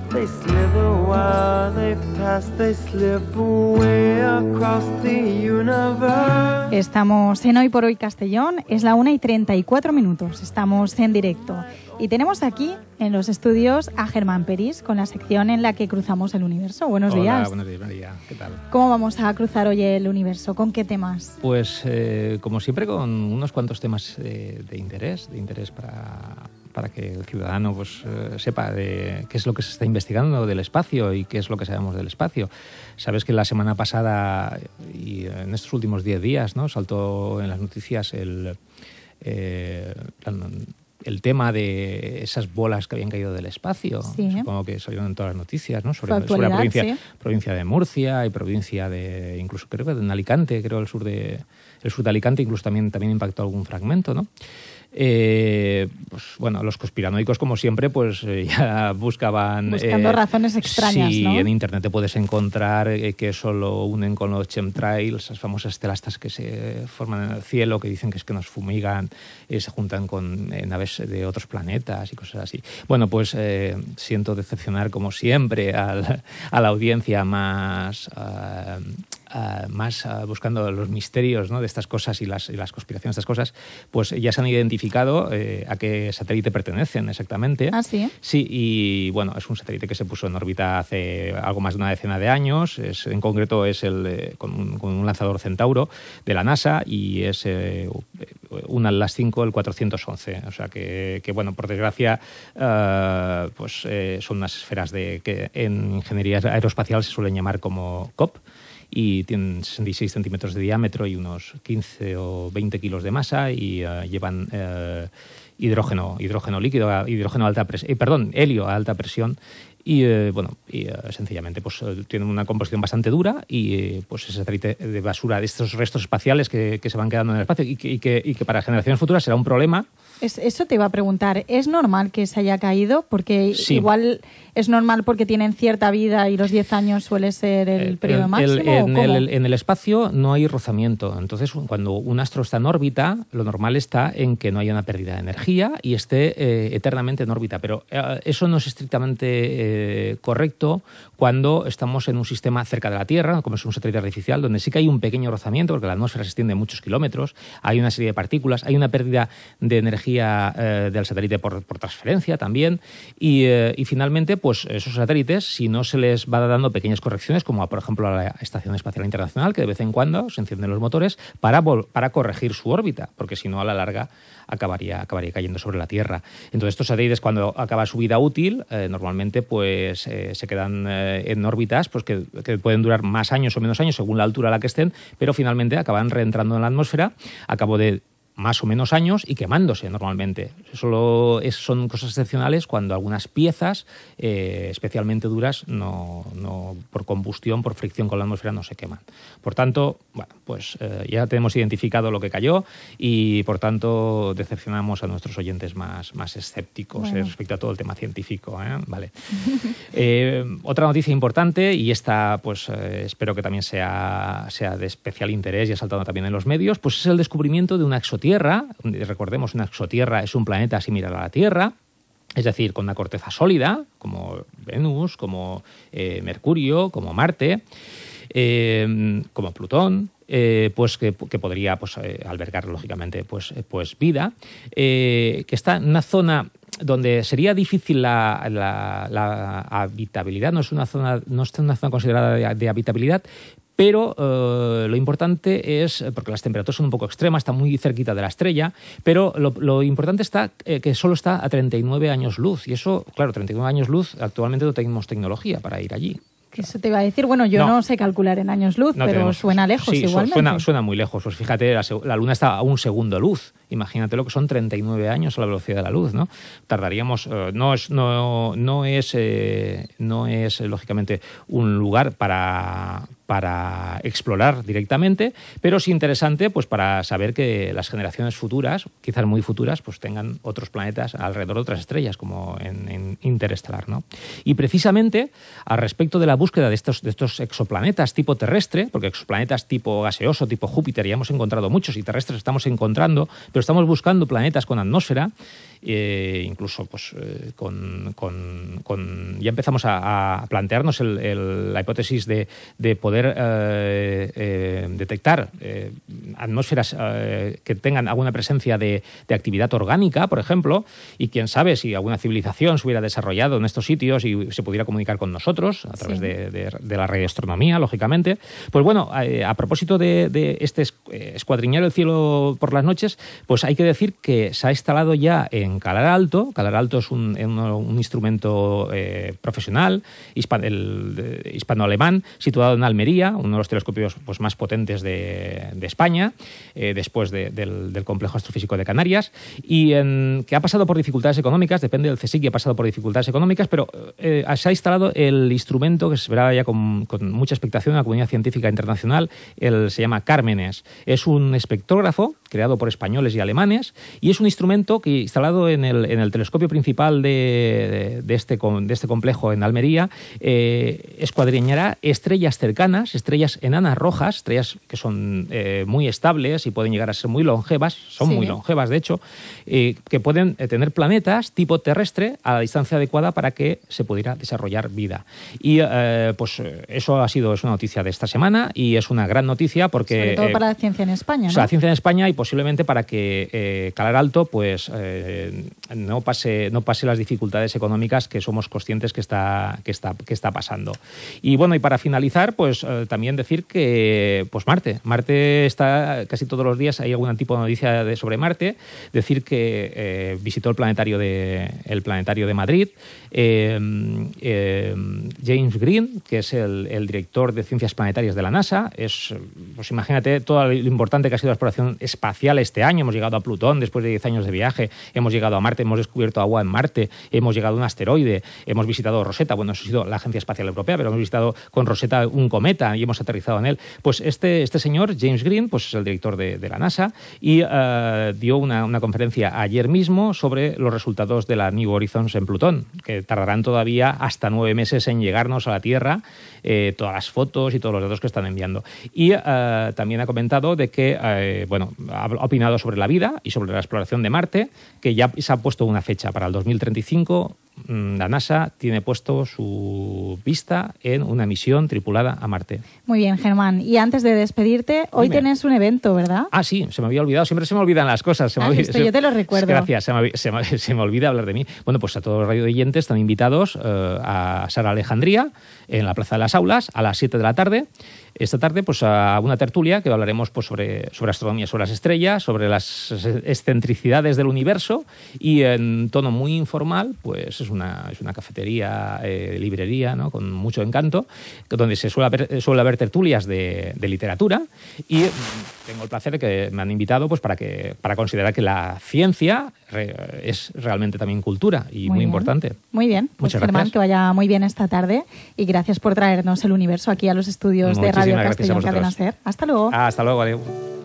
They slither while they pass, they slip away across the universe. Estamos en Hoy por Hoy Castellón, es la 1:34, estamos en directo. Y tenemos aquí en los estudios a Germán Peris con la sección en la que cruzamos el universo. Buenos días. Hola, buenos días, María. ¿Qué tal? ¿Cómo vamos a cruzar hoy el universo? ¿Con qué temas? Pues, como siempre, con unos cuantos temas de interés para que el ciudadano pues sepa de qué es lo que se está investigando del espacio y qué es lo que sabemos del espacio. Sabes que la semana pasada y en estos últimos 10 días, ¿no?, saltó en las noticias el tema de esas bolas que habían caído del espacio. Sí. Supongo que salieron en todas las noticias, ¿no? Sobre actualidad, la provincia de Murcia y provincia de, incluso creo que en Alicante, el sur de Alicante, incluso también impactó algún fragmento, ¿no? Pues bueno, los conspiranoicos, como siempre, pues ya buscando razones extrañas, sí, ¿no? En internet te puedes encontrar que eso lo unen con los chemtrails, esas famosas estelastas que se forman en el cielo, que dicen que es que nos fumigan, se juntan con naves de otros planetas y cosas así. Bueno, pues siento decepcionar, como siempre, a la audiencia más buscando los misterios, ¿no?, de estas cosas y las conspiraciones de estas cosas. Pues ya se han identificado a qué satélite pertenecen exactamente. ¿Ah, sí? Sí, y bueno, es un satélite que se puso en órbita hace algo más de una decena de años. En concreto es con un lanzador Centauro de la NASA y es un Atlas 5, el 411. O sea que bueno, por desgracia, pues son unas esferas que en ingeniería aeroespacial se suelen llamar como COP, y tienen 66 centímetros de diámetro y unos 15 o 20 kilos de masa y llevan hidrógeno líquido, helio a alta presión y sencillamente pues tienen una composición bastante dura y pues ese satélite de basura, de estos restos espaciales que se van quedando en el espacio y que para generaciones futuras será un problema. Eso te iba a preguntar, ¿es normal que se haya caído? Porque sí. Igual es normal porque tienen cierta vida y los 10 años suele ser el periodo máximo. En el espacio no hay rozamiento. Entonces, cuando un astro está en órbita, lo normal está en que no haya una pérdida de energía y esté eternamente en órbita. Pero eso no es estrictamente correcto cuando estamos en un sistema cerca de la Tierra, como es un satélite artificial, donde sí que hay un pequeño rozamiento, porque la atmósfera se extiende muchos kilómetros, hay una serie de partículas, hay una pérdida de energía del satélite por transferencia también y finalmente pues esos satélites, si no se les va dando pequeñas correcciones, como por ejemplo a la Estación Espacial Internacional, que de vez en cuando se encienden los motores para corregir su órbita, porque si no a la larga acabaría cayendo sobre la Tierra. Entonces estos satélites, cuando acaba su vida útil, normalmente pues se quedan en órbitas pues que pueden durar más años o menos años según la altura a la que estén, pero finalmente acaban reentrando en la atmósfera a cabo de más o menos años y quemándose normalmente. Son cosas excepcionales cuando algunas piezas especialmente duras no por combustión, por fricción con la atmósfera no se queman. Por tanto, bueno, pues ya tenemos identificado lo que cayó y por tanto decepcionamos a nuestros oyentes más escépticos respecto a todo el tema científico, ¿eh? Vale. Otra noticia importante, y esta pues espero que también sea de especial interés y ha saltado también en los medios, pues es el descubrimiento de una exotierra. Recordemos, una exotierra es un planeta similar a la Tierra, es decir, con una corteza sólida, como Venus, como Mercurio, como Marte, como Plutón, pues que podría pues albergar lógicamente pues vida, que está en una zona donde sería difícil la habitabilidad, no es una zona considerada de habitabilidad. Pero lo importante es, porque las temperaturas son un poco extremas, está muy cerquita de la estrella, pero lo importante está que solo está a 39 años luz. Y eso, claro, 39 años luz, actualmente no tenemos tecnología para ir allí. Eso te iba a decir. Bueno, yo no sé calcular en años luz, pero suena lejos igualmente. Suena muy lejos. Pues fíjate, la Luna está a un segundo luz. Imagínate lo que son 39 años a la velocidad de la luz, ¿no? Tardaríamos... No es lógicamente un lugar para explorar directamente, pero es interesante pues para saber que las generaciones futuras, quizás muy futuras, pues tengan otros planetas alrededor de otras estrellas, como en Interestelar, ¿no? Y precisamente al respecto de la búsqueda de estos exoplanetas tipo terrestre, porque exoplanetas tipo gaseoso, tipo Júpiter, ya hemos encontrado muchos y terrestres estamos encontrando, pero estamos buscando planetas con atmósfera incluso pues ya empezamos a plantearnos la hipótesis de poder detectar atmósferas que tengan alguna presencia de actividad orgánica, por ejemplo, y quién sabe si alguna civilización se hubiera desarrollado en estos sitios y se pudiera comunicar con nosotros a través de la radioastronomía, lógicamente. Pues bueno, a propósito de este escuadriñar el cielo por las noches, pues hay que decir que se ha instalado ya en Calar Alto. Calar Alto es un instrumento profesional hispano-alemán situado en Almería, uno de los telescopios pues más potentes de España, después del complejo astrofísico de Canarias, y que ha pasado por dificultades económicas, depende del CSIC, que ha pasado por dificultades económicas, pero se ha instalado el instrumento que se verá ya con mucha expectación en la comunidad científica internacional. Se llama Cármenes. Es un espectrógrafo creado por españoles y alemanes, y es un instrumento que, instalado en el telescopio principal de este complejo en Almería, escuadriñará estrellas cercanas, estrellas enanas rojas, estrellas que son muy estables y pueden llegar a ser muy longevas, muy longevas de hecho, que pueden tener planetas tipo terrestre a la distancia adecuada para que se pudiera desarrollar vida. Y pues eso es una noticia de esta semana, y es una gran noticia porque... Sobre todo para la ciencia en España, ¿no? La ciencia en España, y posiblemente para que Calar Alto pues no pase las dificultades económicas que somos conscientes que está pasando. Y bueno, y para finalizar, pues también decir que pues Marte está casi todos los días, hay algún tipo de noticia sobre Marte. Decir que visitó el planetario de Madrid James Green, que es el director de ciencias planetarias de la NASA. Pues imagínate todo lo importante que ha sido la exploración espacial este año. Hemos llegado a Plutón después de 10 años de viaje, hemos llegado a Marte, hemos descubierto agua en Marte, hemos llegado a un asteroide, hemos visitado Rosetta, bueno, eso ha sido la Agencia Espacial Europea, pero hemos visitado con Rosetta un cometa y hemos aterrizado en él. Pues este señor, James Green, pues es el director de la NASA, y dio una conferencia ayer mismo sobre los resultados de la New Horizons en Plutón, que tardarán todavía hasta 9 meses en llegarnos a la Tierra, todas las fotos y todos los datos que están enviando. Y también ha comentado de que, ha opinado sobre la vida y sobre la exploración de Marte, que ya se ha puesto una fecha para el 2035. La NASA tiene puesto su vista en una misión tripulada a Marte. Muy bien, Germán. Y antes de despedirte, hoy tienes un evento, ¿verdad? Ah, sí, se me había olvidado. Siempre se me olvidan las cosas. Yo te lo recuerdo. Gracias, se me olvida hablar de mí. Bueno, pues a todos los radioyentes están invitados a Sara Alejandría, en la Plaza de las Aulas, a las 7 de la tarde. Esta tarde, pues a una tertulia que hablaremos pues, sobre astronomía, sobre las estrellas, sobre las excentricidades del universo, y en tono muy informal, pues es una cafetería, librería, ¿no?, con mucho encanto, donde suele haber tertulias de literatura, y tengo el placer de que me han invitado pues para considerar que la ciencia es realmente también cultura y muy importante. Muy bien. Pues muchas Germán, gracias. que vaya muy bien esta tarde, y gracias por traernos el universo aquí a los estudios de Radio Castellón Cadena Ser. Hasta luego. Hasta luego, adiós.